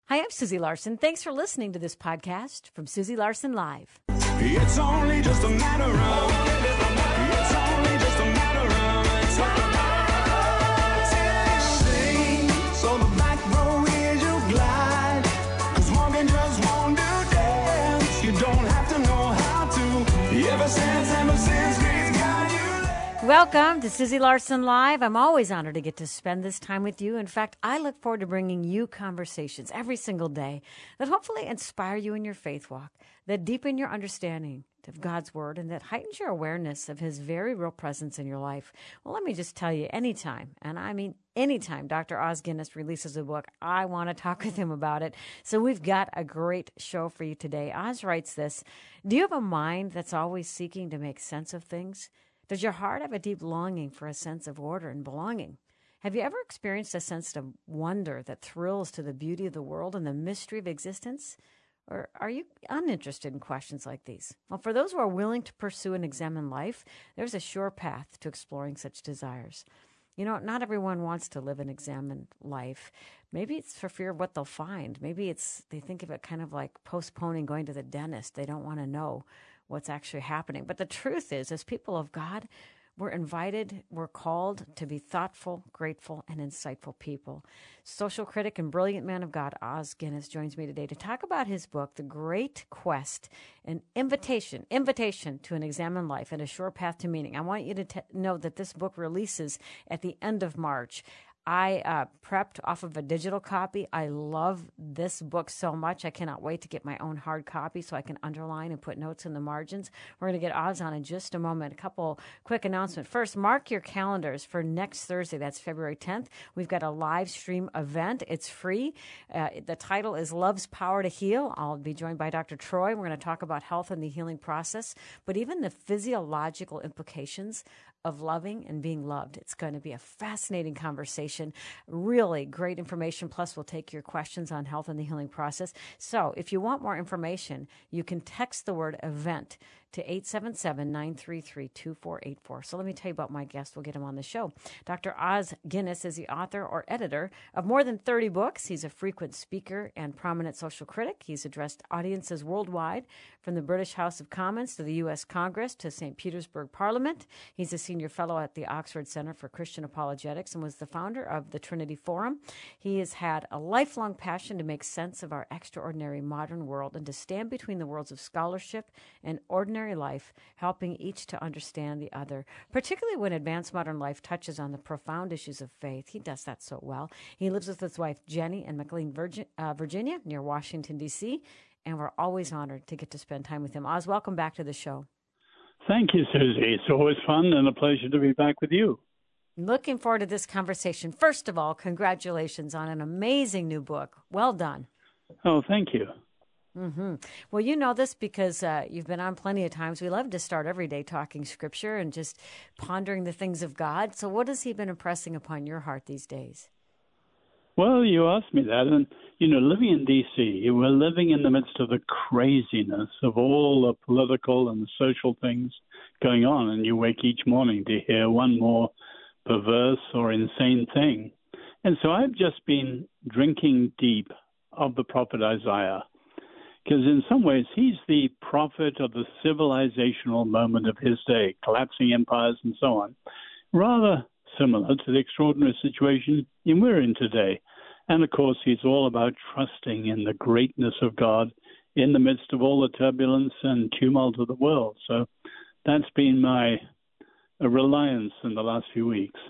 Hi, I'm Susie Larson. Thanks for listening to this podcast from Susie Larson Live. It's only just a matter of. It's only just a matter of. Sing, so the back row is you glide. 'Cause walking just won't do dance. You don't have to know how to. Ever since God's got you. Welcome to Susie Larson Live. I'm always honored to get to spend this time with you. In fact, I look forward to bringing you conversations every single day that hopefully inspire you in your faith walk, that deepen your understanding of God's Word, and that heightens your awareness of His very real presence in your life. Well, let me just tell you, anytime, and I mean anytime, Dr. Os Guinness releases a book, I want to talk with him about it. So we've got a great show for you today. Os writes this: do you have a mind that's always seeking to make sense of things? Does your heart have a deep longing for a sense of order and belonging? Have you ever experienced a sense of wonder that thrills to the beauty of the world and the mystery of existence? Or are you uninterested in questions like these? Well, for those who are willing to pursue and examine life, there's a sure path to exploring such desires. You know, not everyone wants to live an examined life. Maybe it's for fear of what they'll find. Maybe they think of it kind of like postponing going to the dentist. They don't want to know what's actually happening. But the truth is, as people of God, we're invited, we're called to be thoughtful, grateful, and insightful people. Social critic and brilliant man of God, Os Guinness, joins me today to talk about his book, The Great Quest, an invitation to an examined life and a sure path to meaning. I want you to know that this book releases at the end of March. I prepped off of a digital copy. I love this book so much. I cannot wait to get my own hard copy so I can underline and put notes in the margins. We're going to get Os on in just a moment. A couple quick announcements. First, mark your calendars for next Thursday. That's February 10th. We've got a live stream event. It's free. The title is Love's Power to Heal. I'll be joined by Dr. Troy. We're going to talk about health and the healing process, but even the physiological implications of loving and being loved. It's going to be a fascinating conversation, really great information. Plus, we'll take your questions on health and the healing process. So if you want more information, you can text the word event to 877-933-2484. So let me tell you about my guest. We'll get him on the show. Dr. Os Guinness is the author or editor of more than 30 books. He's a frequent speaker and prominent social critic. He's addressed audiences worldwide, from the British House of Commons to the U.S. Congress to St. Petersburg Parliament. He's a senior fellow at the Oxford Center for Christian Apologetics and was the founder of the Trinity Forum. He has had a lifelong passion to make sense of our extraordinary modern world and to stand between the worlds of scholarship and ordinary life, helping each to understand the other, particularly when advanced modern life touches on the profound issues of faith. He does that so well. He lives with his wife, Jenny, in McLean, Virginia, near Washington, D.C., and we're always honored to get to spend time with him. Os, welcome back to the show. Thank you, Susie. It's always fun and a pleasure to be back with you. Looking forward to this conversation. First of all, congratulations on an amazing new book. Well done. Oh, thank you. Mm-hmm. Well, you know this because you've been on plenty of times. We love to start every day talking Scripture and just pondering the things of God. So what has He been impressing upon your heart these days? Well, you asked me that. And, living in D.C., we're living in the midst of the craziness of all the political and social things going on. And you wake each morning to hear one more perverse or insane thing. And so I've just been drinking deep of the prophet Isaiah, because in some ways he's the prophet of the civilizational moment of his day, collapsing empires and so on, rather similar to the extraordinary situation we're in today. And of course, he's all about trusting in the greatness of God in the midst of all the turbulence and tumult of the world. So that's been my reliance in the last few weeks.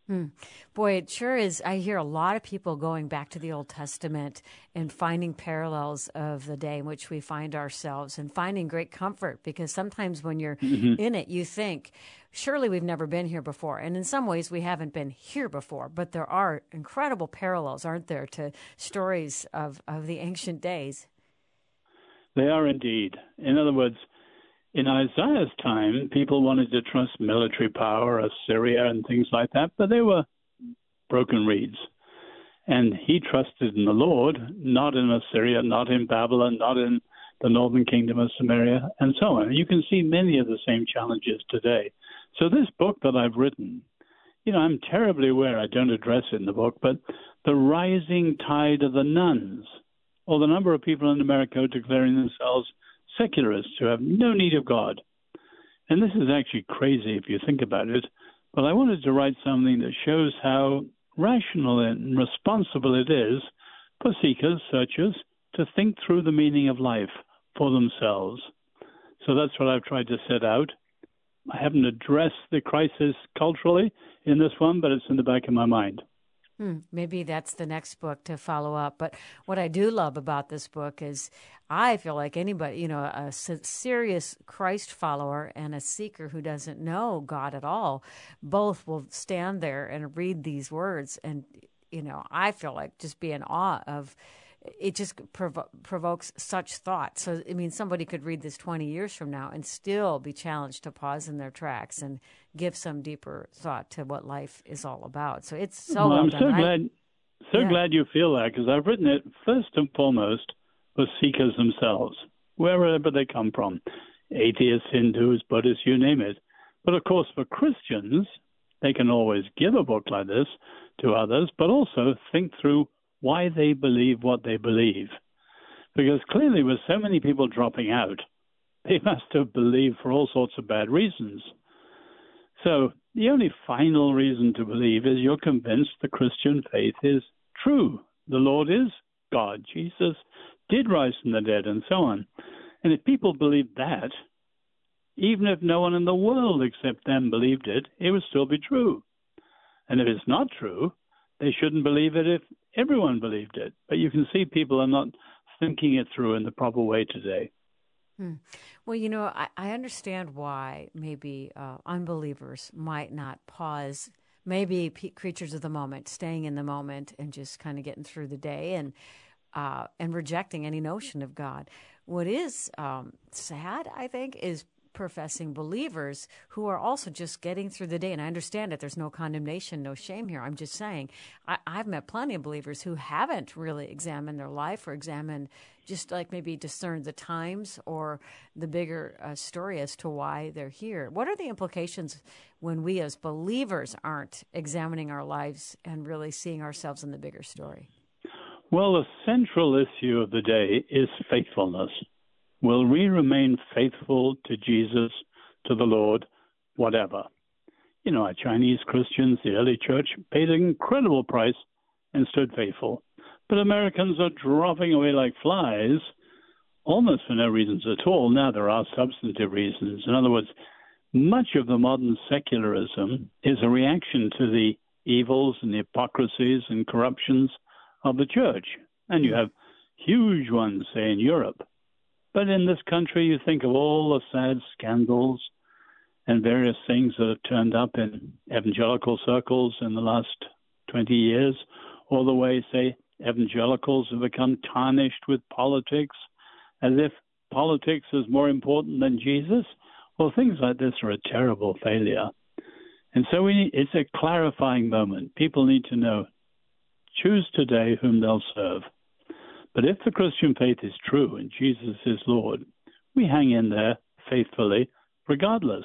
Boy, it sure is. I hear a lot of people going back to the Old Testament and finding parallels of the day in which we find ourselves and finding great comfort, because sometimes when you're in it, you think, surely we've never been here before. And in some ways, we haven't been here before. But there are incredible parallels, aren't there, to stories of the ancient days? They are indeed. In other words, in Isaiah's time, people wanted to trust military power, Assyria, and things like that, but they were broken reeds. And he trusted in the Lord, not in Assyria, not in Babylon, not in the northern kingdom of Samaria, and so on. You can see many of the same challenges today. So this book that I've written, I'm terribly aware, I don't address it in the book, but the rising tide of the nuns or the number of people in America declaring themselves secularists who have no need of God. And this is actually crazy if you think about it, but I wanted to write something that shows how rational and responsible it is for seekers, searchers, to think through the meaning of life for themselves. So that's what I've tried to set out. I haven't addressed the crisis culturally in this one, but it's in the back of my mind. Maybe that's the next book to follow up. But what I do love about this book is I feel like anybody, a serious Christ follower and a seeker who doesn't know God at all, both will stand there and read these words. And, I feel like just be in awe of it. Just provokes such thought. So, somebody could read this 20 years from now and still be challenged to pause in their tracks and give some deeper thought to what life is all about. So it's so well done. I'm glad you feel that, because I've written it first and foremost for seekers themselves, wherever they come from, atheists, Hindus, Buddhists, you name it. But of course, for Christians, they can always give a book like this to others, but also think through why they believe what they believe. Because clearly with so many people dropping out, they must have believed for all sorts of bad reasons. So the only final reason to believe is you're convinced the Christian faith is true. The Lord is God. Jesus did rise from the dead and so on. And if people believe that, even if no one in the world except them believed it, it would still be true. And if it's not true, they shouldn't believe it if everyone believed it. But you can see people are not thinking it through in the proper way today. Well, I understand why maybe unbelievers might not pause, maybe creatures of the moment, staying in the moment and just kind of getting through the day and rejecting any notion of God. What is sad, I think, is professing believers who are also just getting through the day. And I understand that there's no condemnation, no shame here. I'm just saying I've met plenty of believers who haven't really examined their life or examined just like maybe discern the times or the bigger story as to why they're here. What are the implications when we as believers aren't examining our lives and really seeing ourselves in the bigger story? Well, the central issue of the day is faithfulness. Will we remain faithful to Jesus, to the Lord, whatever? Our Chinese Christians, the early church, paid an incredible price and stood faithful. But Americans are dropping away like flies, almost for no reasons at all. Now there are substantive reasons. In other words, much of the modern secularism is a reaction to the evils and the hypocrisies and corruptions of the church. And you have huge ones, say, in Europe. But in this country, you think of all the sad scandals and various things that have turned up in evangelical circles in the last 20 years, all the way, say, evangelicals have become tarnished with politics, as if politics is more important than Jesus. Well, things like this are a terrible failure. And so it's a clarifying moment. People need to know, choose today whom they'll serve. But if the Christian faith is true and Jesus is Lord, we hang in there faithfully regardless.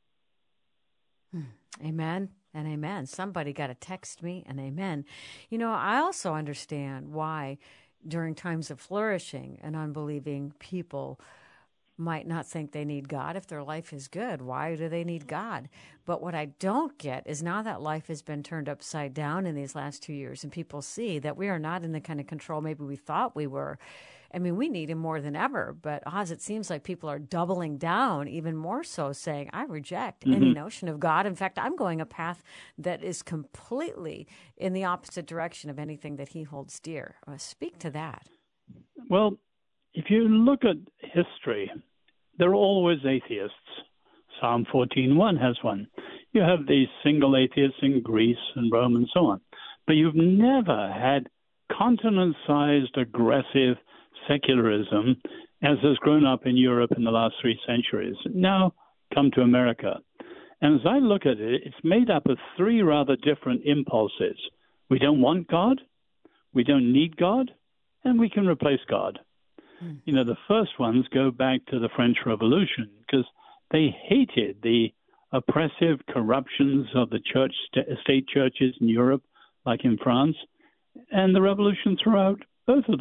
Amen and amen. Somebody got to text me an amen. I also understand why during times of flourishing and unbelieving people might not think they need God if their life is good. Why do they need God? But what I don't get is now that life has been turned upside down in these last 2 years and people see that we are not in the kind of control maybe we thought we were. We need him more than ever. But Oz, it seems like people are doubling down even more so, saying, I reject any notion of God. In fact, I'm going a path that is completely in the opposite direction of anything that he holds dear. Speak to that. Well, if you look at history, there are always atheists. Psalm 14:1 has one. You have these single atheists in Greece and Rome and so on. But you've never had continent-sized aggressive secularism as has grown up in Europe in the last 3 centuries. Now come to America. And as I look at it, it's made up of 3 rather different impulses. We don't want God, we don't need God, and we can replace God. The first ones go back to the French Revolution because they hated the oppressive corruptions of the state churches in Europe, like in France, and the revolution threw out both of them.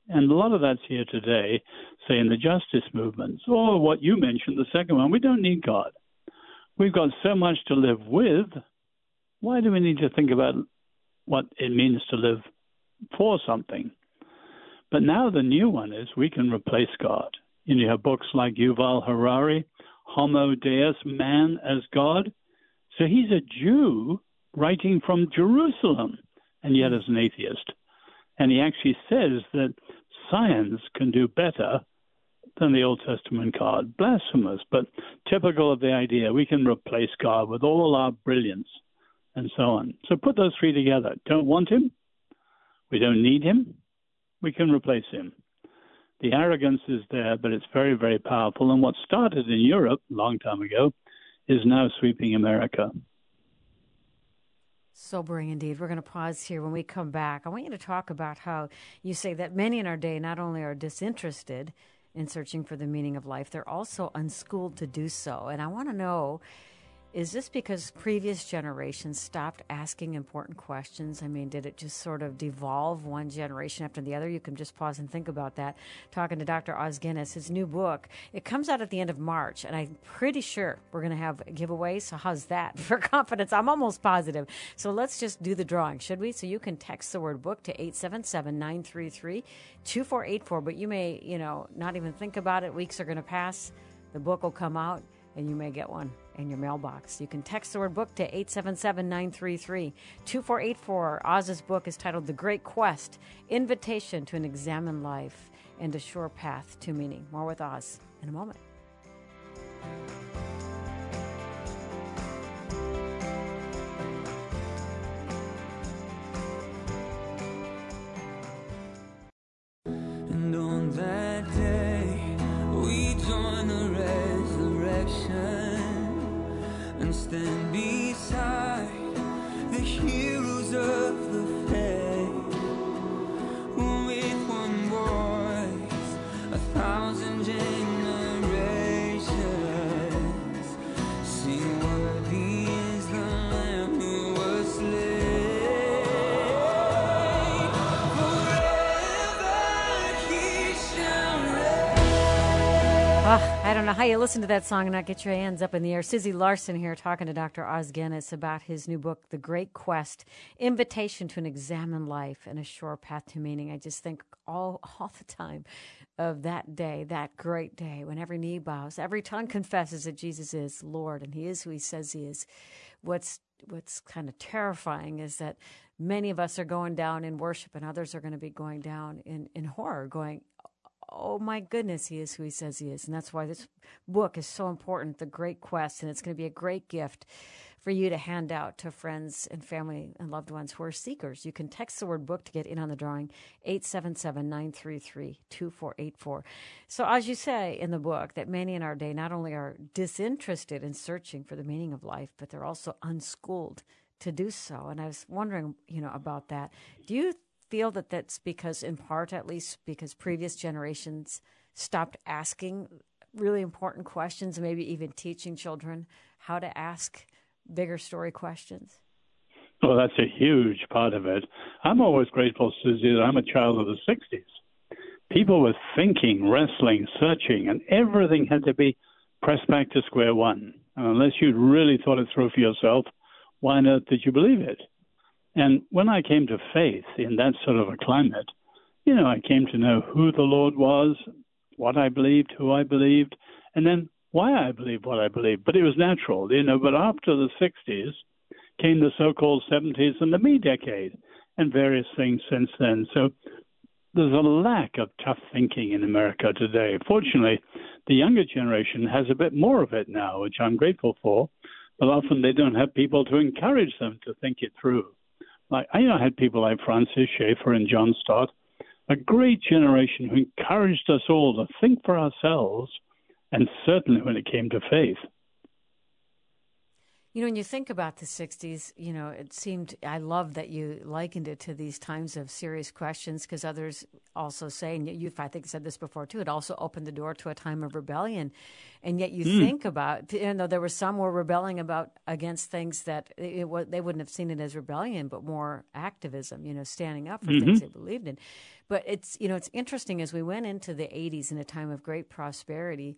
And a lot of that's here today, say in the justice movements, or what you mentioned, the second one, we don't need God. We've got so much to live with. Why do we need to think about what it means to live for something? But now the new one is we can replace God. You have books like Yuval Harari, Homo Deus, man as God. So he's a Jew writing from Jerusalem, and yet as an atheist. And he actually says that science can do better than the Old Testament God. Blasphemous, but typical of the idea. We can replace God with all our brilliance and so on. So put those three together. Don't want him. We don't need him. We can replace him. The arrogance is there, but it's very, very powerful. And what started in Europe a long time ago is now sweeping America. Sobering indeed. We're going to pause here. When we come back, I want you to talk about how you say that many in our day not only are disinterested in searching for the meaning of life, they're also unschooled to do so. And I want to know, is this because previous generations stopped asking important questions? I mean, did it just sort of devolve one generation after the other? You can just pause and think about that. Talking to Dr. Os Guinness, his new book, it comes out at the end of March, and I'm pretty sure we're going to have giveaways. So how's that for confidence? I'm almost positive. So let's just do the drawing, should we? So you can text the word book to 877-933-2484, but you may, not even think about it. Weeks are going to pass. The book will come out, and you may get one in your mailbox. You can text the word book to 877-933-2484. Oz's book is titled The Great Quest, Invitation to an Examined Life and a Sure Path to Meaning. More with Oz in a moment. And on that day, we join the resurrection and stand beside the heroes of the faith, with one voice, 1,000 generations sing, worthy is the Lamb who was slain. Forever he shall reign. I don't know how you listen to that song and not get your hands up in the air. Susie Larson here talking to Dr. Os Guinness about his new book, The Great Quest, Invitation to an Examined Life and a Sure Path to Meaning. I just think all the time of that day, that great day, when every knee bows, every tongue confesses that Jesus is Lord and he is who he says he is. What's kind of terrifying is that many of us are going down in worship and others are going to be going down in horror, going, oh my goodness, he is who he says he is. And that's why this book is so important, The Great Quest, and it's going to be a great gift for you to hand out to friends and family and loved ones who are seekers. You can text the word book to get in on the drawing, 877-933-2484. So as you say in the book, that many in our day not only are disinterested in searching for the meaning of life, but they're also unschooled to do so. And I was wondering, about that. Do you feel that that's because, in part at least, because previous generations stopped asking really important questions, maybe even teaching children how to ask bigger story questions? Well, that's a huge part of it. I'm always grateful, Susie, that I'm a child of the 60s. People were thinking, wrestling, searching, and everything had to be pressed back to square one. And unless you'd really thought it through for yourself, why on earth did you believe it? And when I came to faith in that sort of a climate, I came to know who the Lord was, what I believed, who I believed, and then why I believed what I believed. But it was natural, But after the 60s came the so-called 70s and the me decade and various things since then. So there's a lack of tough thinking in America today. Fortunately, the younger generation has a bit more of it now, which I'm grateful for. But often they don't have people to encourage them to think it through. I had people like Francis Schaeffer and John Stott, a great generation who encouraged us all to think for ourselves, and certainly when it came to faith. You know, when you think about the 60s, it seemed, I love that you likened it to these times of serious questions, because others also say, and you've, I think, said this before too, it also opened the door to a time of rebellion. And yet you think about, there were some were rebelling against things that they wouldn't have seen it as rebellion, but more activism, standing up for things they believed in. But it's interesting, as we went into the 80s in a time of great prosperity,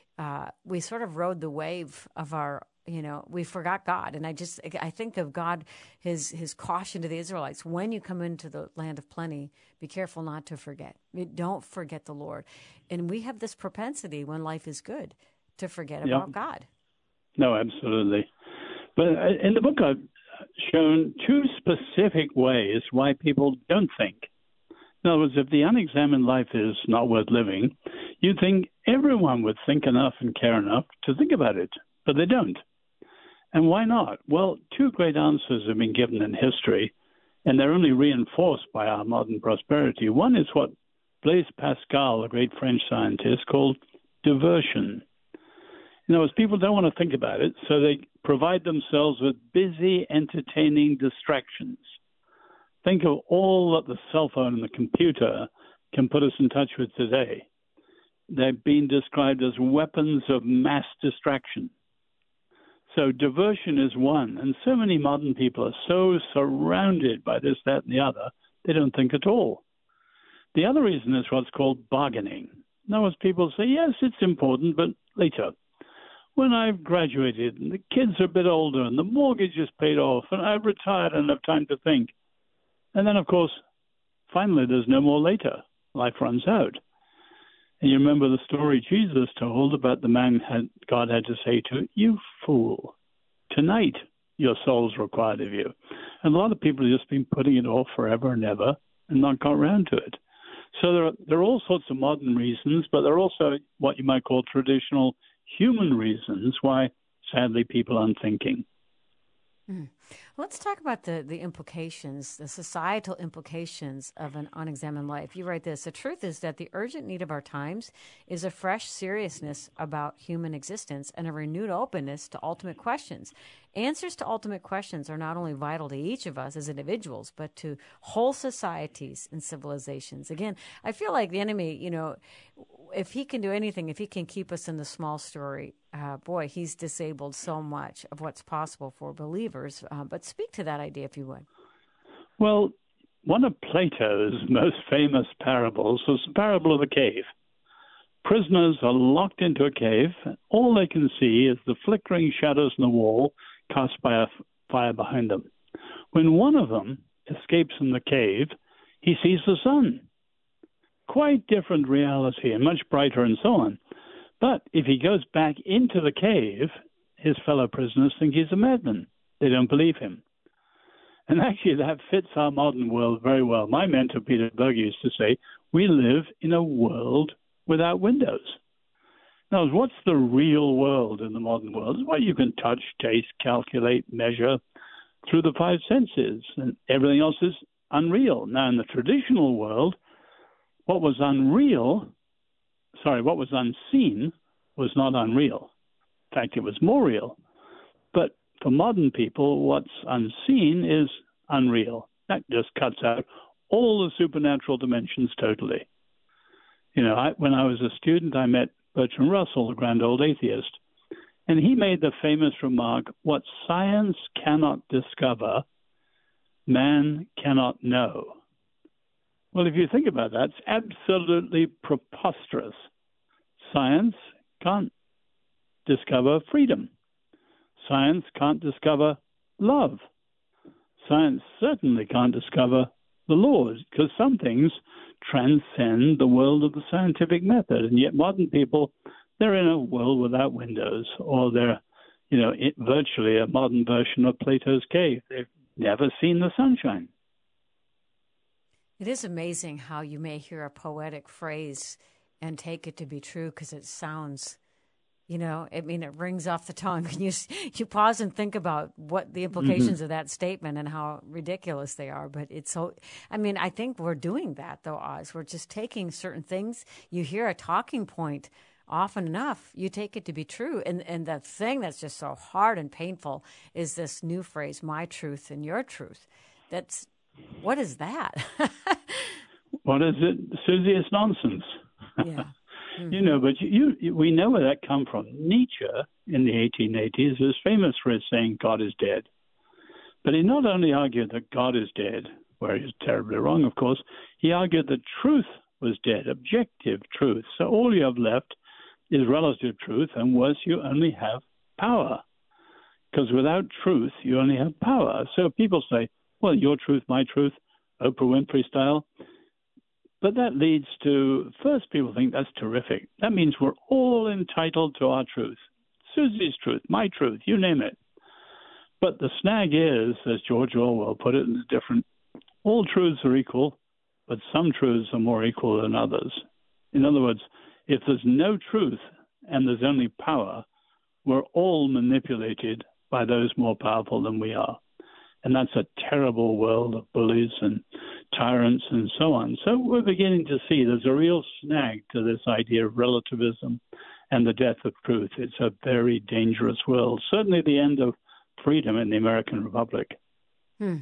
we sort of rode the wave of we forgot God. And I think of God, his caution to the Israelites: when you come into the land of plenty, be careful not to forget. Don't forget the Lord. And we have this propensity when life is good to forget about God. No, absolutely. But in the book, I've shown two specific ways why people don't think. In other words, if the unexamined life is not worth living, you'd think everyone would think enough and care enough to think about it, but they don't. And why not? Well, two great answers have been given in history, and they're only reinforced by our modern prosperity. One is what Blaise Pascal, a great French scientist, called diversion. In other words, people don't want to think about it, so they provide themselves with busy, entertaining distractions. Think of all that the cell phone and the computer can put us in touch with today. They've been described as weapons of mass distraction. So diversion is one, and so many modern people are so surrounded by this, that, and the other, they don't think at all. The other reason is what's called bargaining. In other words, people say, yes, it's important, but later. When I've graduated and the kids are a bit older and the mortgage is paid off and I've retired and have time to think. And then, of course, finally, there's no more later. Life runs out. And you remember the story Jesus told about the man God had to say to, you fool, tonight your soul's required of you. And a lot of people have just been putting it off forever and ever and not got around to it. So there are all sorts of modern reasons, but there are also what you might call traditional human reasons why, sadly, people aren't thinking. Let's talk about the implications, the societal implications of an unexamined life. You write this: the truth is that the urgent need of our times is a fresh seriousness about human existence and a renewed openness to ultimate questions. Answers to ultimate questions are not only vital to each of us as individuals, but to whole societies and civilizations. Again, I feel like the enemy, if he can do anything, if he can keep us in the small story, boy, he's disabled so much of what's possible for believers. But speak to that idea, if you would. Well, one of Plato's most famous parables was the parable of the cave. Prisoners are locked into a cave. All they can see is the flickering shadows in the wall cast by a fire behind them. When one of them escapes from the cave, he sees the sun. Quite different reality and much brighter and so on. But if he goes back into the cave, his fellow prisoners think he's a madman. They don't believe him. And actually, that fits our modern world very well. My mentor, Peter Berger, used to say, we live in a world without windows. Now, what's the real world in the modern world? It's what you can touch, taste, calculate, measure through the five senses, and everything else is unreal. Now, in the traditional world, what was unseen was not unreal. In fact, it was more real. But for modern people, what's unseen is unreal. That just cuts out all the supernatural dimensions totally. When I was a student, I met Bertrand Russell, the grand old atheist, and he made the famous remark, what science cannot discover, man cannot know. Well, if you think about that, it's absolutely preposterous. Science can't discover freedom. Science can't discover love. Science certainly can't discover the laws, because some things transcend the world of the scientific method. And yet modern people, they're in a world without windows, or they're, virtually a modern version of Plato's cave. They've never seen the sunshine. It is amazing how you may hear a poetic phrase and take it to be true because it sounds, it rings off the tongue. And you pause and think about what the implications of that statement and how ridiculous they are. But it's so, I think we're doing that, though, Oz. We're just taking certain things. You hear a talking point often enough, you take it to be true. And the thing that's just so hard and painful is this new phrase, my truth and your truth. What is that? What is it, Susie? It's nonsense. Yeah. Mm-hmm. You know, but we know where that come from. Nietzsche in the 1880s was famous for his saying God is dead. But he not only argued that God is dead, where he's terribly wrong, of course, he argued that truth was dead, objective truth. So all you have left is relative truth, and worse, you only have power. Because without truth, you only have power. So people say, well, your truth, my truth, Oprah Winfrey style. But that leads to, first, people think that's terrific. That means we're all entitled to our truth. Susie's truth, my truth, you name it. But the snag is, as George Orwell put it, in different, all truths are equal, but some truths are more equal than others. In other words, if there's no truth and there's only power, we're all manipulated by those more powerful than we are. And that's a terrible world of bullies and tyrants and so on. So we're beginning to see there's a real snag to this idea of relativism and the death of truth. It's a very dangerous world, certainly the end of freedom in the American Republic. We're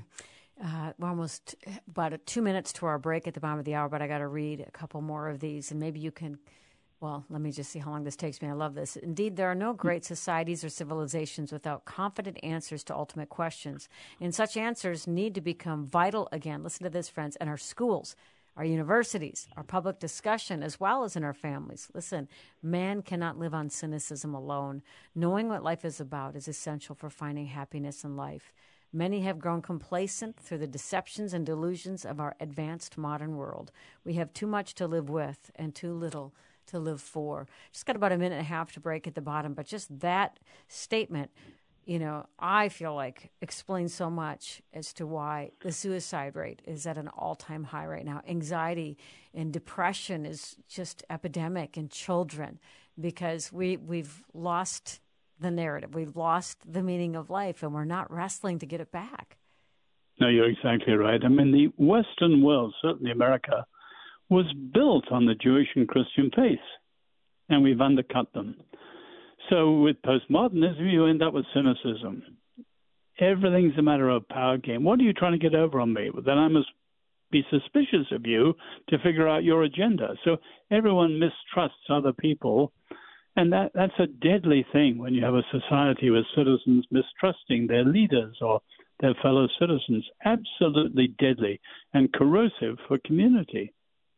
almost about 2 minutes to our break at the bottom of the hour, but I got to read a couple more of these, and maybe you can, well, let me just see how long this takes me. I love this. Indeed, there are no great societies or civilizations without confident answers to ultimate questions, and such answers need to become vital again. Listen to this, friends, in our schools, our universities, our public discussion, as well as in our families. Listen, man cannot live on cynicism alone. Knowing what life is about is essential for finding happiness in life. Many have grown complacent through the deceptions and delusions of our advanced modern world. We have too much to live with and too little to live for. Just got about a minute and a half to break at the bottom, but just that statement, you know, I feel like explains so much as to why the suicide rate is at an all-time high right now. Anxiety and depression is just epidemic in children because we've lost the narrative. We've lost the meaning of life, and we're not wrestling to get it back. No, you're exactly right. I mean, the Western world, certainly America, was built on the Jewish and Christian faith, and we've undercut them. So with postmodernism, you end up with cynicism. Everything's a matter of power game. What are you trying to get over on me? Well, then I must be suspicious of you to figure out your agenda. So everyone mistrusts other people, and that's a deadly thing when you have a society with citizens mistrusting their leaders or their fellow citizens. Absolutely deadly and corrosive for community.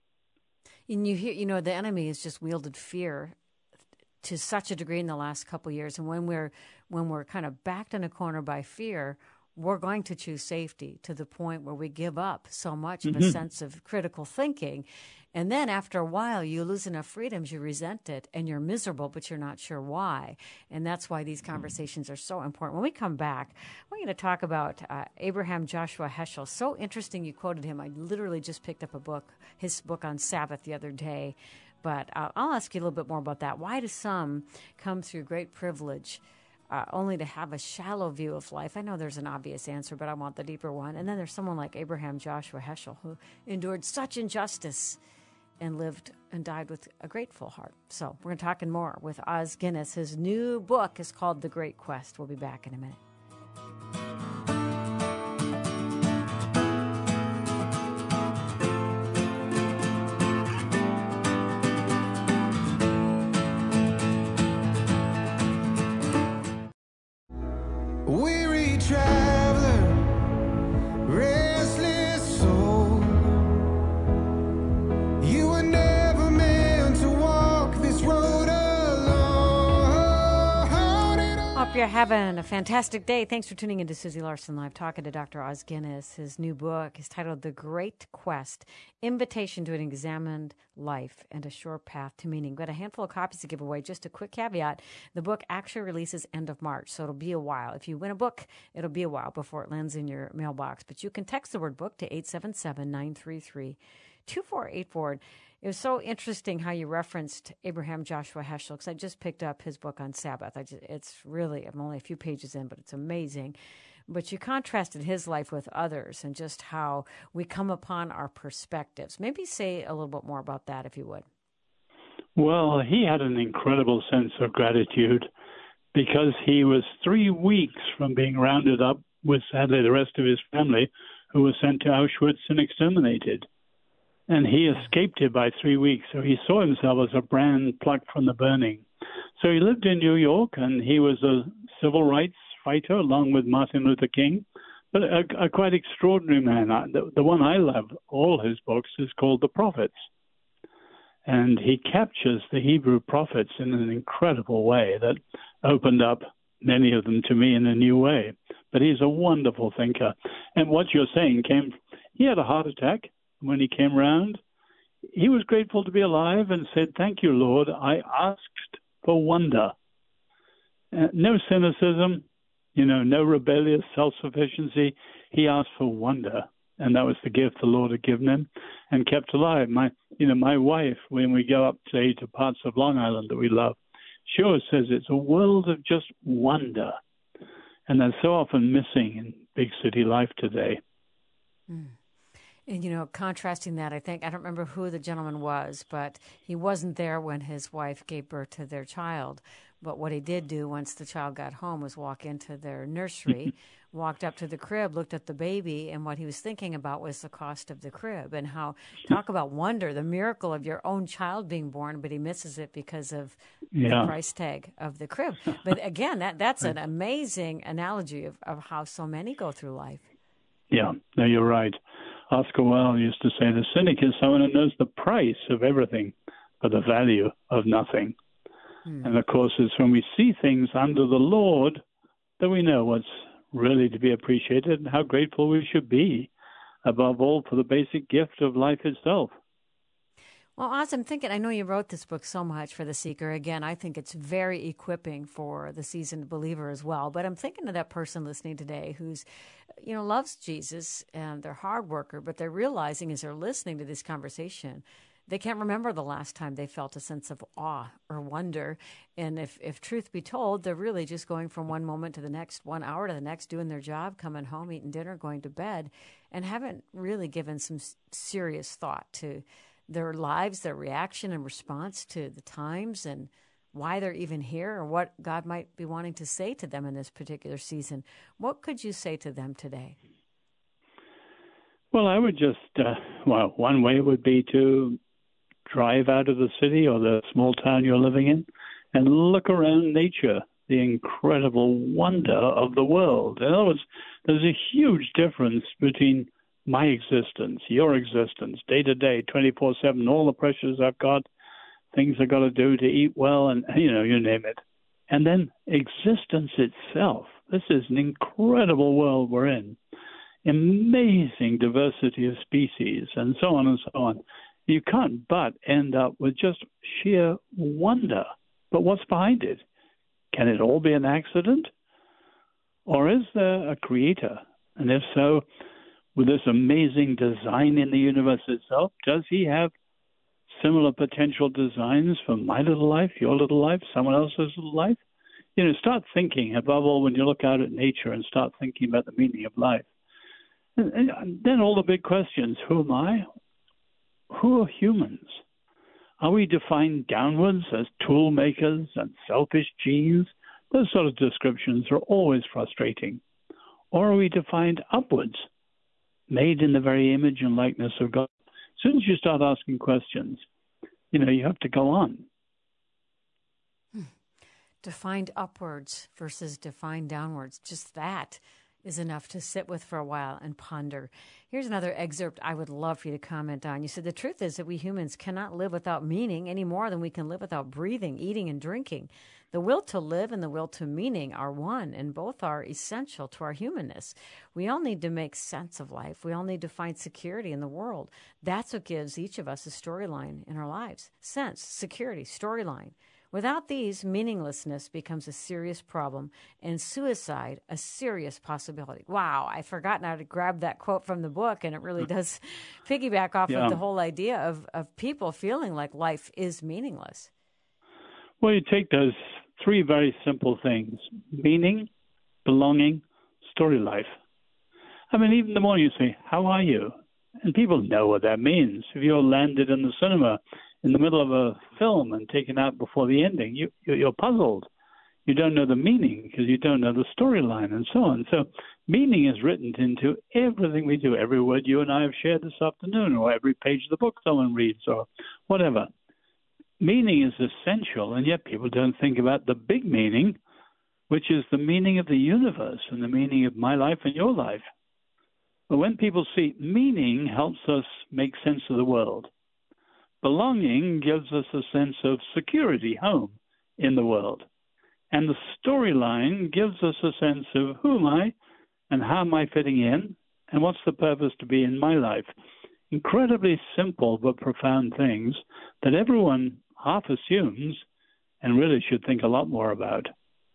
And you hear, you know, the enemy has just wielded fear to such a degree in the last couple of years. And when we're kind of backed in a corner by fear, we're going to choose safety to the point where we give up so much of a sense of critical thinking. And then after a while, you lose enough freedoms, you resent it, and you're miserable, but you're not sure why. And that's why these conversations are so important. When we come back, we're going to talk about Abraham Joshua Heschel. So interesting you quoted him. I literally just picked up his book on Sabbath the other day. But I'll ask you a little bit more about that. Why do some come through great privilege only to have a shallow view of life? I know there's an obvious answer, but I want the deeper one. And then there's someone like Abraham Joshua Heschel who endured such injustice and lived and died with a grateful heart. So we're going to talk more with Os Guinness. His new book is called The Great Quest. We'll be back in a minute. Weary traveler, restless soul, you were never meant to walk this road alone. Hope you're having a fantastic day. Thanks for tuning into Susie Larson Live, talking to Dr. Os Guinness. His new book is titled The Great Quest, Invitation to an Examined Life and a Sure Path to Meaning. We've got a handful of copies to give away. Just a quick caveat, the book actually releases end of March, so it'll be a while. If you win a book, it'll be a while before it lands in your mailbox. But you can text the word book to 877-933-2484. It was so interesting how you referenced Abraham Joshua Heschel, because I just picked up his book on Sabbath. I'm only a few pages in, but it's amazing. But you contrasted his life with others and just how we come upon our perspectives. Maybe say a little bit more about that, if you would. Well, he had an incredible sense of gratitude because he was 3 weeks from being rounded up with, sadly, the rest of his family, who were sent to Auschwitz and exterminated. And he escaped it by 3 weeks, so he saw himself as a brand plucked from the burning. So he lived in New York, and he was a civil rights fighter along with Martin Luther King, but a quite extraordinary man. The one I love, all his books, is called The Prophets. And he captures the Hebrew prophets in an incredible way that opened up many of them to me in a new way. But he's a wonderful thinker. And what you're saying he had a heart attack when he came round. He was grateful to be alive and said, "Thank you, Lord. I asked for wonder." No cynicism, no rebellious self-sufficiency. He asked for wonder. And that was the gift the Lord had given him and kept alive. My wife, when we go up, say, to parts of Long Island that we love, she always says it's a world of just wonder. And that's so often missing in big city life today. Mm. And, contrasting that, I don't remember who the gentleman was, but he wasn't there when his wife gave birth to their child. But what he did do once the child got home was walk into their nursery, walked up to the crib, looked at the baby, and what he was thinking about was the cost of the crib and how, talk about wonder, the miracle of your own child being born, but he misses it because of the price tag of the crib. But again, that's an amazing analogy of how so many go through life. Yeah, no, you're right. Oscar Wilde used to say the cynic is someone who knows the price of everything but the value of nothing. And, of course, it's when we see things under the Lord that we know what's really to be appreciated and how grateful we should be, above all, for the basic gift of life itself. Well, Oz, I'm thinking, I know you wrote this book so much for the seeker. Again, I think it's very equipping for the seasoned believer as well. But I'm thinking of that person listening today who's, loves Jesus and they're a hard worker, but they're realizing as they're listening to this conversation, they can't remember the last time they felt a sense of awe or wonder. And if truth be told, they're really just going from one moment to the next, 1 hour to the next, doing their job, coming home, eating dinner, going to bed, and haven't really given some serious thought to their lives, their reaction and response to the times and why they're even here or what God might be wanting to say to them in this particular season. What could you say to them today? Well, I would just, one way would be to drive out of the city or the small town you're living in and look around nature, the incredible wonder of the world. In other words, there's a huge difference between my existence, your existence, day to day, 24/7, all the pressures I've got, things I've got to do to eat well, and, you name it. And then existence itself. This is an incredible world we're in. Amazing diversity of species, and so on and so on. You can't but end up with just sheer wonder. But what's behind it? Can it all be an accident? Or is there a creator? And if so, with this amazing design in the universe itself, does he have similar potential designs for my little life, your little life, someone else's little life? Start thinking, above all, when you look out at nature and start thinking about the meaning of life. And then all the big questions. Who am I? Who are humans? Are we defined downwards as tool makers and selfish genes? Those sort of descriptions are always frustrating. Or are we defined upwards, made in the very image and likeness of God? As soon as you start asking questions, you have to go on. Defined upwards versus defined downwards. Just that is enough to sit with for a while and ponder. Here's another excerpt I would love for you to comment on. You said, the truth is that we humans cannot live without meaning any more than we can live without breathing, eating, and drinking. The will to live and the will to meaning are one, and both are essential to our humanness. We all need to make sense of life. We all need to find security in the world. That's what gives each of us a storyline in our lives. Sense, security, storyline. Without these, meaninglessness becomes a serious problem and suicide a serious possibility. Wow, I've forgotten how to grab that quote from the book, and it really does piggyback off of the whole idea of people feeling like life is meaningless. Well, you take those three very simple things: meaning, belonging, story life. I mean, even the more you say, how are you? And people know what that means. If you're landed in the cinema in the middle of a film and taken out before the ending, you're puzzled. You don't know the meaning because you don't know the storyline and so on. So meaning is written into everything we do, every word you and I have shared this afternoon, or every page of the book someone reads, or whatever. Meaning is essential, and yet people don't think about the big meaning, which is the meaning of the universe and the meaning of my life and your life. But when people see meaning helps us make sense of the world. Belonging gives us a sense of security, home in the world. And the storyline gives us a sense of who am I and how am I fitting in and what's the purpose to be in my life. Incredibly simple but profound things that everyone half assumes and really should think a lot more about.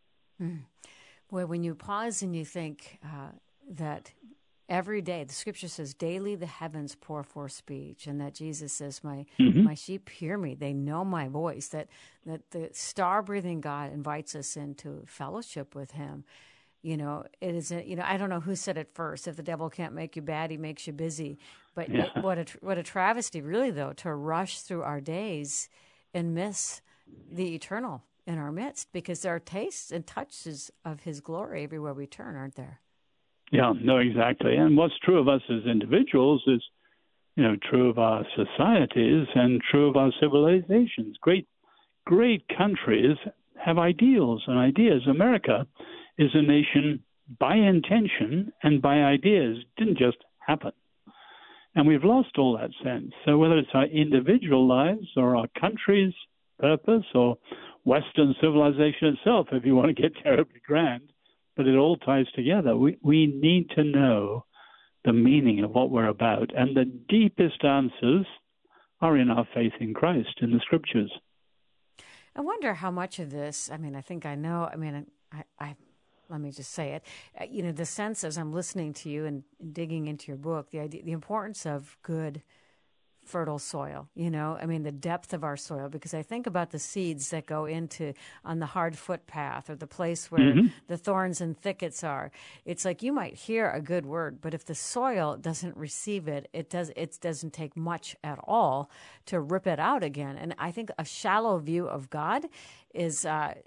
Well, when you pause and you think that every day, the scripture says, daily the heavens pour forth speech, and that Jesus says, my sheep hear me. They know my voice, that the star-breathing God invites us into fellowship with him. You know, it is, I don't know who said it first. If the devil can't make you bad, he makes you busy. But what a travesty, really, though, to rush through our days and miss the eternal in our midst, because there are tastes and touches of his glory everywhere we turn, aren't there? Yeah, no, exactly. And what's true of us as individuals is, true of our societies and true of our civilizations. Great countries have ideals and ideas. America is a nation by intention and by ideas. It didn't just happen. And we've lost all that sense. So whether it's our individual lives or our country's purpose or Western civilization itself, if you want to get terribly grand, but it all ties together. We need to know the meaning of what we're about, and the deepest answers are in our faith in Christ, in the Scriptures. I wonder how much of this, I think I know, I let me just say it, the sense as I'm listening to you and digging into your book, the idea, the importance of good, fertile soil, the depth of our soil, because I think about the seeds that go into on the hard footpath or the place where the thorns and thickets are. It's like you might hear a good word, but if the soil doesn't receive it, it doesn't take much at all to rip it out again. And I think a shallow view of God is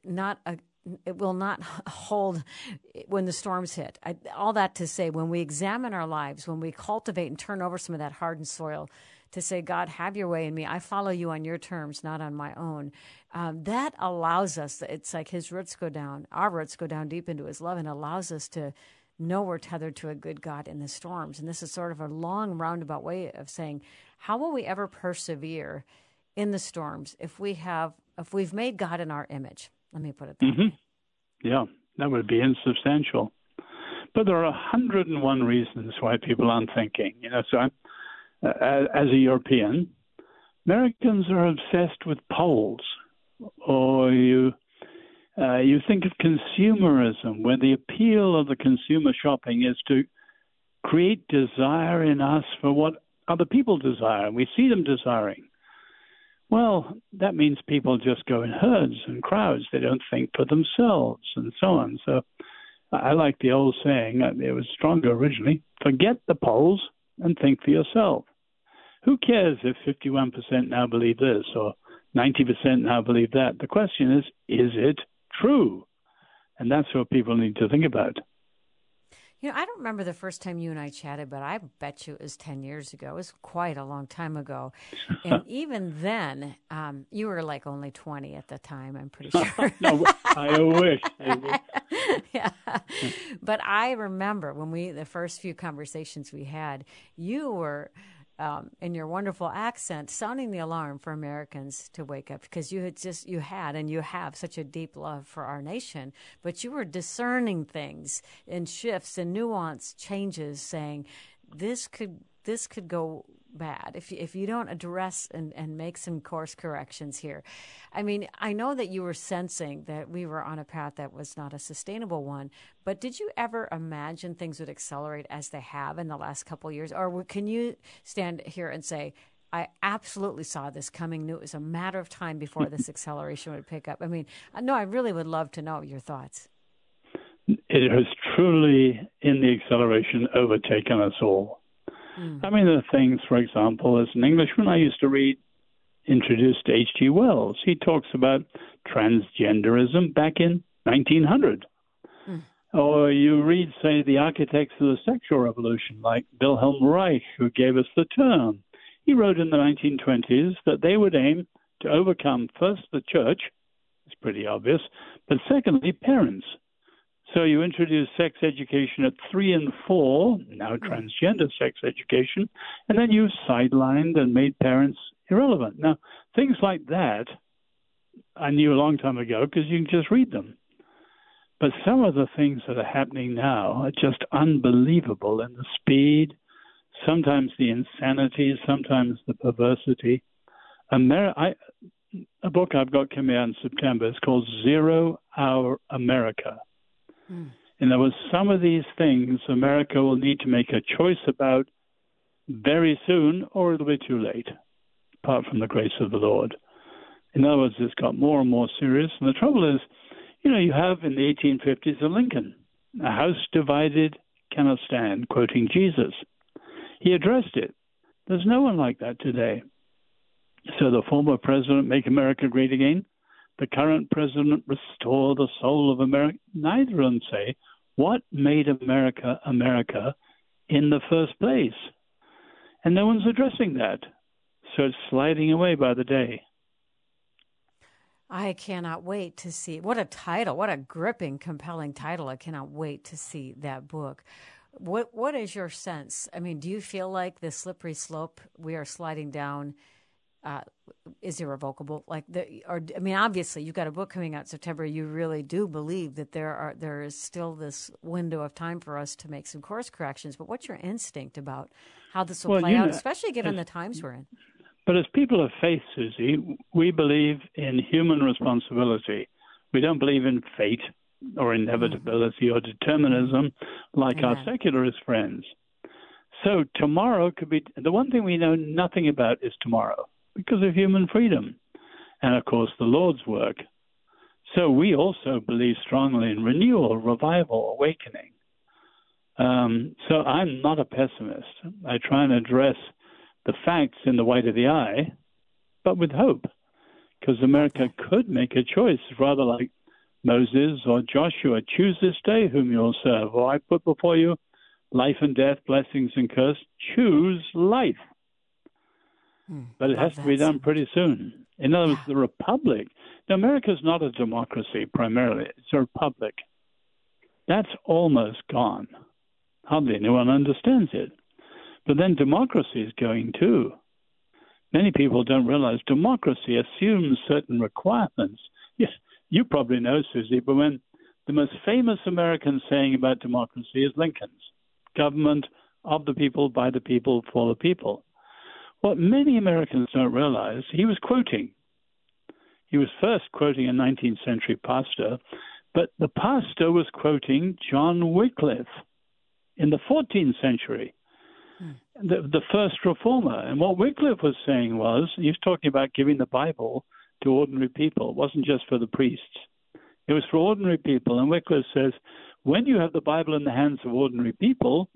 it will not hold when the storms hit. All that to say, when we examine our lives, when we cultivate and turn over some of that hardened soil, to say, God, have your way in me. I follow you on your terms, not on my own. That allows us, it's like his roots go down, our roots go down deep into his love, and allows us to know we're tethered to a good God in the storms. And this is sort of a long roundabout way of saying, how will we ever persevere in the storms if we've made God in our image? Let me put it that way. Yeah, that would be insubstantial. But there are 101 reasons why people aren't thinking. So as a European, Americans are obsessed with polls. Or you think of consumerism, where the appeal of the consumer shopping is to create desire in us for what other people desire, and we see them desiring. Well, that means people just go in herds and crowds. They don't think for themselves and so on. So I like the old saying, it was stronger originally, forget the polls and think for yourself. Who cares if 51% now believe this or 90% now believe that? The question is it true? And that's what people need to think about. I don't remember the first time you and I chatted, but I bet you it was 10 years ago. It was quite a long time ago. And even then, you were like only 20 at the time, I'm pretty sure. No, I wish. Yeah. But I remember when the first few conversations we had, you were, in your wonderful accent, sounding the alarm for Americans to wake up, because you have such a deep love for our nation, but you were discerning things in shifts and nuance changes, saying this could go bad if you don't address and make some course corrections here. I know that you were sensing that we were on a path that was not a sustainable one, but did you ever imagine things would accelerate as they have in the last couple of years? Or can you stand here and say, I absolutely saw this coming, knew it was a matter of time before this acceleration would pick up? I really would love to know your thoughts. It has truly, in the acceleration, overtaken us all. There are things, for example, as an Englishman, I used to read introduced H.G. Wells. He talks about transgenderism back in 1900. Or you read, say, the architects of the sexual revolution, like Wilhelm Reich, who gave us the term. He wrote in the 1920s that they would aim to overcome first the church, it's pretty obvious, but secondly, parents. So you introduce sex education at 3 and 4, now transgender sex education, and then you sidelined and made parents irrelevant. Now, things like that I knew a long time ago because you can just read them. But some of the things that are happening now are just unbelievable in the speed, sometimes the insanity, sometimes the perversity. A book I've got coming out in September is called 0 Hour America. In other words, some of these things America will need to make a choice about very soon, or it'll be too late, apart from the grace of the Lord. In other words, it's got more and more serious. And the trouble is, you have in the 1850s a Lincoln, a house divided cannot stand, quoting Jesus. He addressed it. There's no one like that today. So the former president, make America great again. The current president, restore the soul of America. Neither of them say, what made America America in the first place? And no one's addressing that. So it's sliding away by the day. I cannot wait to see. What a title. What a gripping, compelling title. I cannot wait to see that book. What is your sense? I mean, do you feel like the slippery slope we are sliding down is irrevocable? Obviously, you've got a book coming out in September. You really do believe that there is still this window of time for us to make some course corrections. But what's your instinct about how this will play out, especially given the times we're in? But as people of faith, Susie, we believe in human responsibility. We don't believe in fate or inevitability or determinism like our secularist friends. So tomorrow could be – the one thing we know nothing about is tomorrow because of human freedom and, of course, the Lord's work. So we also believe strongly in renewal, revival, awakening. So I'm not a pessimist. I try and address the facts in the white of the eye, but with hope, because America could make a choice, rather like Moses or Joshua. Choose this day whom you will serve, or I put before you life and death, blessings and curse. Choose life. But it has to be done pretty soon. In other words, the republic. Now, America's not a democracy primarily. It's a republic. That's almost gone. Hardly anyone understands it. But then democracy is going too. Many people don't realize democracy assumes certain requirements. Yes, you probably know, Susie, but when the most famous American saying about democracy is Lincoln's, government of the people, by the people, for the people. What many Americans don't realize, he was quoting. He was first quoting a 19th century pastor, but the pastor was quoting John Wycliffe in the 14th century. The first reformer. And what Wycliffe was saying was, he was talking about giving the Bible to ordinary people. It wasn't just for the priests. It was for ordinary people. And Wycliffe says, when you have the Bible in the hands of ordinary people,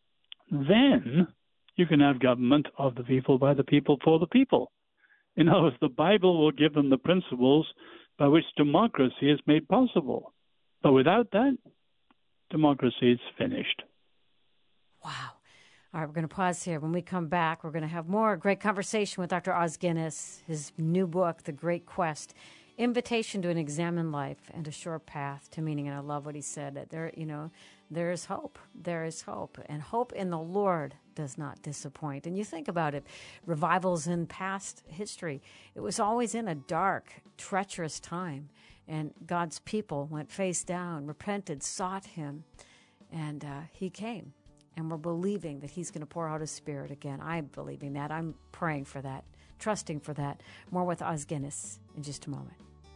then you can have government of the people, by the people, for the people. In other words, the Bible will give them the principles by which democracy is made possible. But without that, democracy is finished. Wow. All right, we're going to pause here. When we come back, we're going to have more great conversation with Dr. Os Guinness, his new book, The Great Quest, Invitation to an Examined Life and a Sure Path to Meaning. And I love what he said, that there is hope. There is hope. And hope in the Lord does not disappoint. And you think about it, revivals in past history, it was always in a dark, treacherous time. And God's people went face down, repented, sought him, and he came. And we're believing that he's going to pour out his Spirit again. I'm believing that. I'm praying for that, trusting for that. More with Os Guinness in just a moment.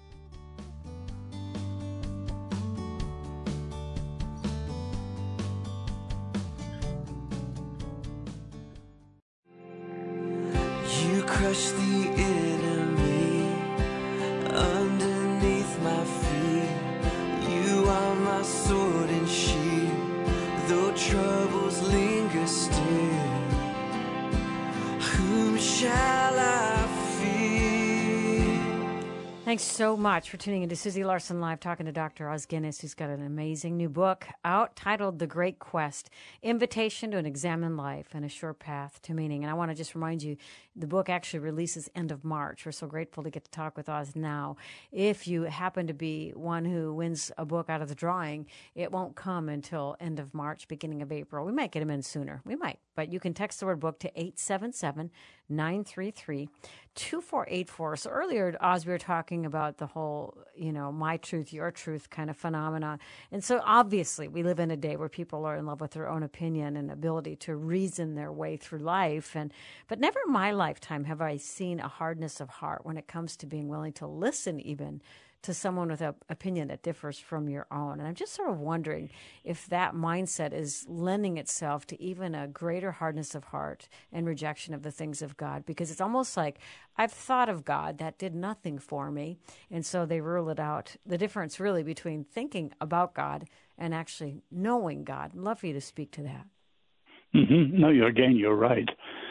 You crush the enemy underneath my feet. You are my sword and shield. Though troubles linger still, whom shall I fear? Thanks so much for tuning into Susie Larson Live, talking to Dr. Os Guinness, who's got an amazing new book out titled The Great Quest, Invitation to an Examined Life and a Sure Path to Meaning. And I want to just remind you, the book actually releases end of March. We're so grateful to get to talk with Os now. If you happen to be one who wins a book out of the drawing, it won't come until end of March, beginning of April. We might get them in sooner. We might. But you can text the word book to 877-933-2484. So earlier, Os, we were talking about the whole, my truth, your truth kind of phenomena. And so obviously we live in a day where people are in love with their own opinion and ability to reason their way through life. But never in my lifetime have I seen a hardness of heart when it comes to being willing to listen even to someone with an opinion that differs from your own. And I'm just sort of wondering if that mindset is lending itself to even a greater hardness of heart and rejection of the things of God, because it's almost like I've thought of God, that did nothing for me, and so they rule it out. The difference really between thinking about God and actually knowing God. I'd love for you to speak to that. Mm-hmm. No, you're right.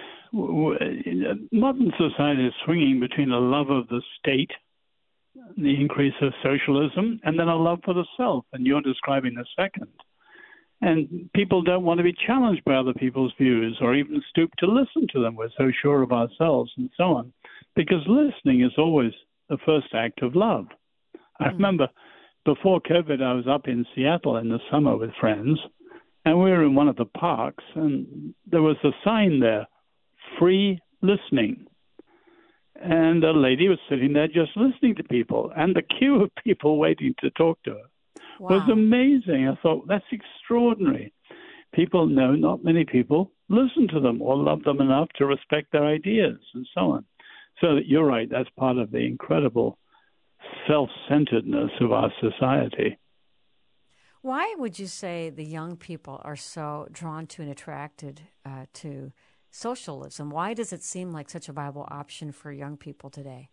Modern society is swinging between a love of the state, the increase of socialism, and then a love for the self, and you're describing the second. And people don't want to be challenged by other people's views or even stoop to listen to them. We're so sure of ourselves and so on, because listening is always the first act of love. I remember before COVID, I was up in Seattle in the summer with friends, and we were in one of the parks, and there was a sign there, free listening. And a lady was sitting there just listening to people, and the queue of people waiting to talk to her was amazing. I thought, that's extraordinary. People know not many people listen to them or love them enough to respect their ideas and so on. So you're right, that's part of the incredible self-centeredness of our society. Why would you say the young people are so drawn to and attracted to socialism? Why does it seem like such a viable option for young people today?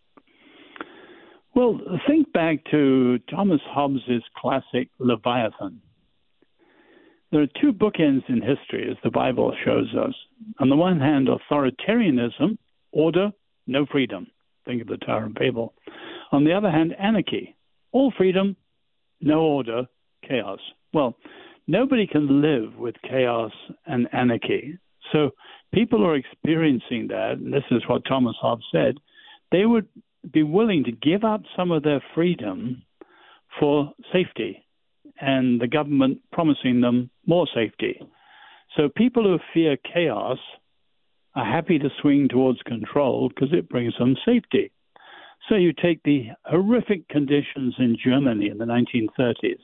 Well, think back to Thomas Hobbes' classic Leviathan. There are two bookends in history, as the Bible shows us. On the one hand, authoritarianism, order, no freedom. Think of the Tower of Babel. On the other hand, anarchy, all freedom, no order, chaos. Well, nobody can live with chaos and anarchy. So people are experiencing that, and this is what Thomas Hobbes said. They would be willing to give up some of their freedom for safety, and the government promising them more safety. So people who fear chaos are happy to swing towards control because it brings them safety. So you take the horrific conditions in Germany in the 1930s.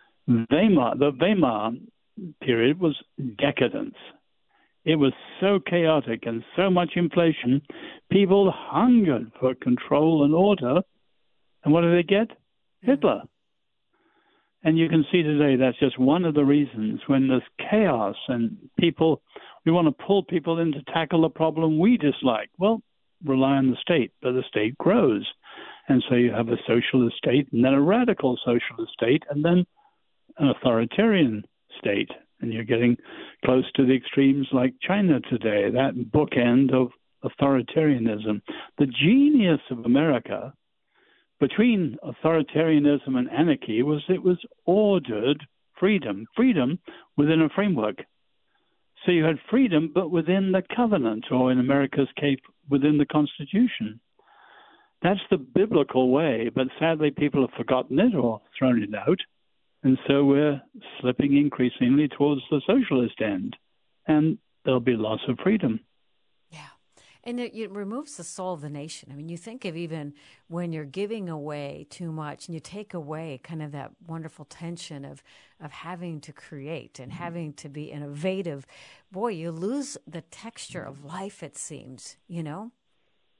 The Weimar period was decadence. It was so chaotic and so much inflation, people hungered for control and order. And what do they get? Hitler. And you can see today that's just one of the reasons when there's chaos and people, we want to pull people in to tackle a problem we dislike. Well, rely on the state, but the state grows. And so you have a socialist state and then a radical socialist state and then an authoritarian state. And you're getting close to the extremes like China today, that bookend of authoritarianism. The genius of America between authoritarianism and anarchy was it was ordered freedom within a framework. So you had freedom, but within the covenant, or in America's case, within the Constitution. That's the biblical way, but sadly people have forgotten it or thrown it out. And so we're slipping increasingly towards the socialist end, and there'll be loss of freedom. Yeah, and it removes the soul of the nation. I mean, you think of even when you're giving away too much and you take away kind of that wonderful tension of having to create and having to be innovative, boy, you lose the texture of life, it seems, No,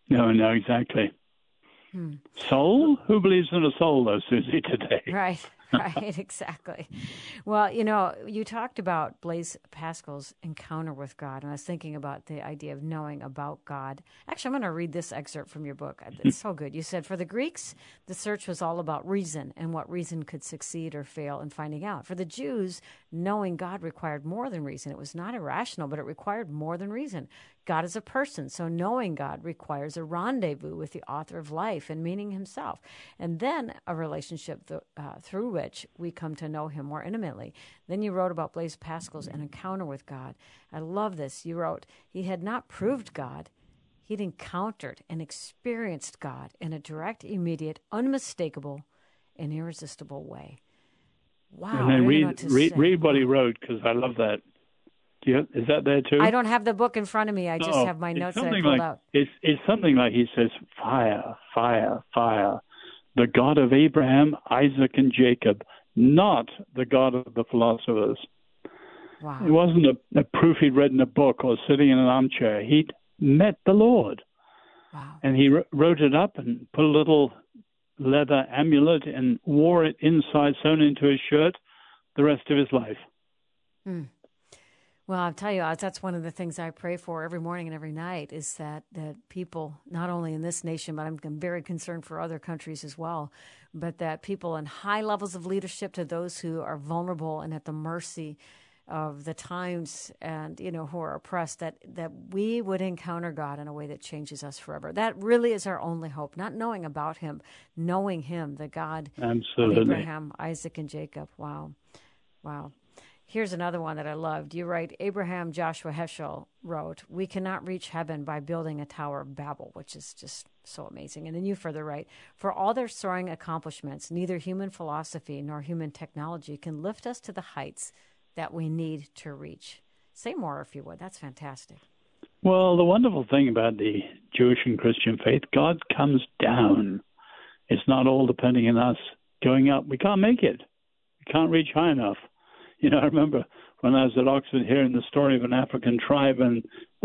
exactly. Soul? Who believes in a soul, though, Susie, today? Right. Right, exactly. Well, you talked about Blaise Pascal's encounter with God, and I was thinking about the idea of knowing about God. Actually, I'm going to read this excerpt from your book. It's so good. You said, for the Greeks, the search was all about reason and what reason could succeed or fail in finding out. For the Jews, knowing God required more than reason. It was not irrational, but it required more than reason. God is a person, so knowing God requires a rendezvous with the author of life and meaning himself, and then a relationship through which we come to know him more intimately. Then you wrote about Blaise Pascal's an encounter with God. I love this. You wrote, he had not proved God. He'd encountered and experienced God in a direct, immediate, unmistakable, and irresistible way. Wow. And then read what he wrote, because I love that. Is that there too? I don't have the book in front of me. I just have my notes that I pulled out. It's something like he says, fire, fire, fire. The God of Abraham, Isaac, and Jacob, not the God of the philosophers. Wow. It wasn't a proof he'd read in a book or sitting in an armchair. He'd met the Lord. Wow. And he wrote it up and put a little leather amulet and wore it inside, sewn into his shirt, the rest of his life. Well, I'll tell you, that's one of the things I pray for every morning and every night, is that people, not only in this nation, but I'm very concerned for other countries as well, but that people in high levels of leadership, to those who are vulnerable and at the mercy of the times and, who are oppressed, that we would encounter God in a way that changes us forever. That really is our only hope, not knowing about him, knowing him, the God Absolutely. of Abraham, Isaac, and Jacob. Wow. Wow. Here's another one that I loved. You write, Abraham Joshua Heschel wrote, we cannot reach heaven by building a Tower of Babel, which is just so amazing. And then you further write, for all their soaring accomplishments, neither human philosophy nor human technology can lift us to the heights that we need to reach. Say more, if you would. That's fantastic. Well, the wonderful thing about the Jewish and Christian faith, God comes down. It's not all depending on us going up. We can't make it. We can't reach high enough. I remember when I was at Oxford hearing the story of an African tribe and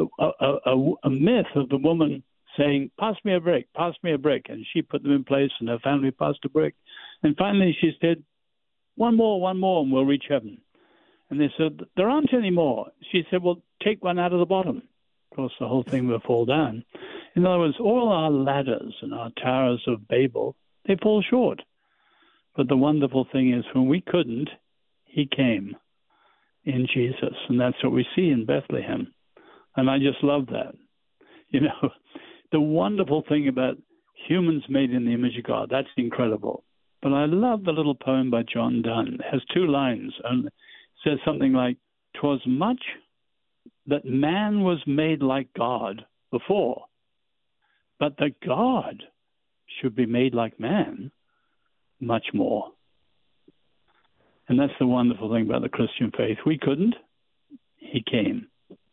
a myth of the woman saying, pass me a brick, and she put them in place and her family passed a brick. And finally she said, one more, and we'll reach heaven. And they said, there aren't any more. She said, well, take one out of the bottom. Of course, the whole thing will fall down. In other words, all our ladders and our towers of Babel, they fall short. But the wonderful thing is, when we couldn't, he came in Jesus, and that's what we see in Bethlehem. And I just love that. The wonderful thing about humans made in the image of God, that's incredible. But I love the little poem by John Donne. It has 2 lines, and it says something like, 'twas much that man was made like God before, but that God should be made like man much more. And that's the wonderful thing about the Christian faith. We couldn't. He came.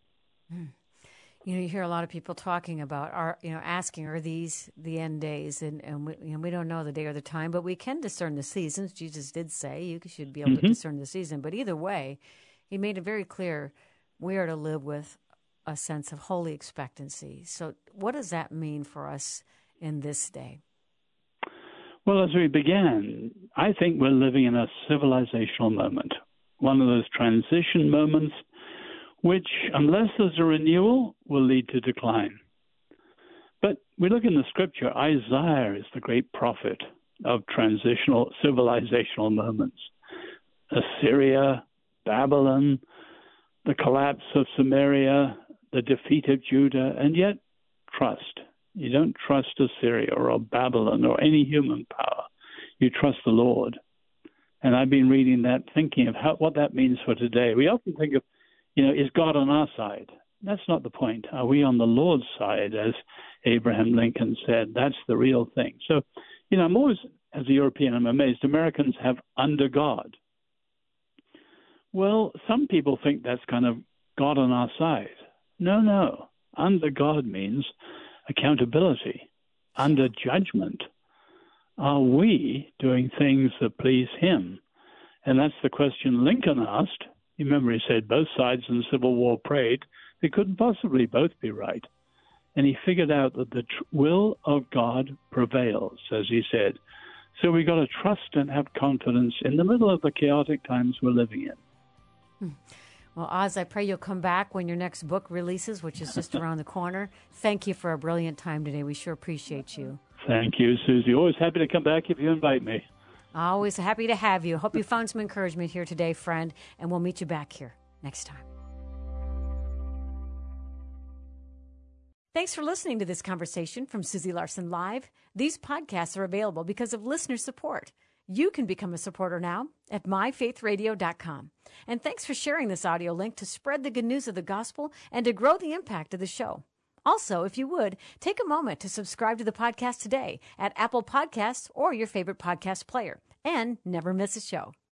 You hear a lot of people talking about, asking, are these the end days? And we don't know the day or the time, but we can discern the seasons. Jesus did say you should be able to discern the season. But either way, he made it very clear we are to live with a sense of holy expectancy. So what does that mean for us in this day? Well, as we began, I think we're living in a civilizational moment, one of those transition moments which, unless there's a renewal, will lead to decline. But we look in the scripture, Isaiah is the great prophet of transitional, civilizational moments. Assyria, Babylon, the collapse of Samaria, the defeat of Judah, and yet trust. You don't trust Assyria or Babylon or any human power. You trust the Lord. And I've been reading that, thinking of what that means for today. We often think of, is God on our side? That's not the point. Are we on the Lord's side, as Abraham Lincoln said? That's the real thing. So, I'm always, as a European, I'm amazed Americans have under God. Well, some people think that's kind of God on our side. No. Under God means accountability, under judgment. Are we doing things that please him? And that's the question Lincoln asked. You remember he said both sides in the Civil War prayed they couldn't possibly both be right. And he figured out that the will of God prevails, as he said. So we got to trust and have confidence in the middle of the chaotic times we're living in. Well, Oz, I pray you'll come back when your next book releases, which is just around the corner. Thank you for a brilliant time today. We sure appreciate you. Thank you, Susie. Always happy to come back if you invite me. Always happy to have you. Hope you found some encouragement here today, friend, and we'll meet you back here next time. Thanks for listening to this conversation from Susie Larson Live. These podcasts are available because of listener support. You can become a supporter now at myfaithradio.com. And thanks for sharing this audio link to spread the good news of the gospel and to grow the impact of the show. Also, if you would, take a moment to subscribe to the podcast today at Apple Podcasts or your favorite podcast player, and never miss a show.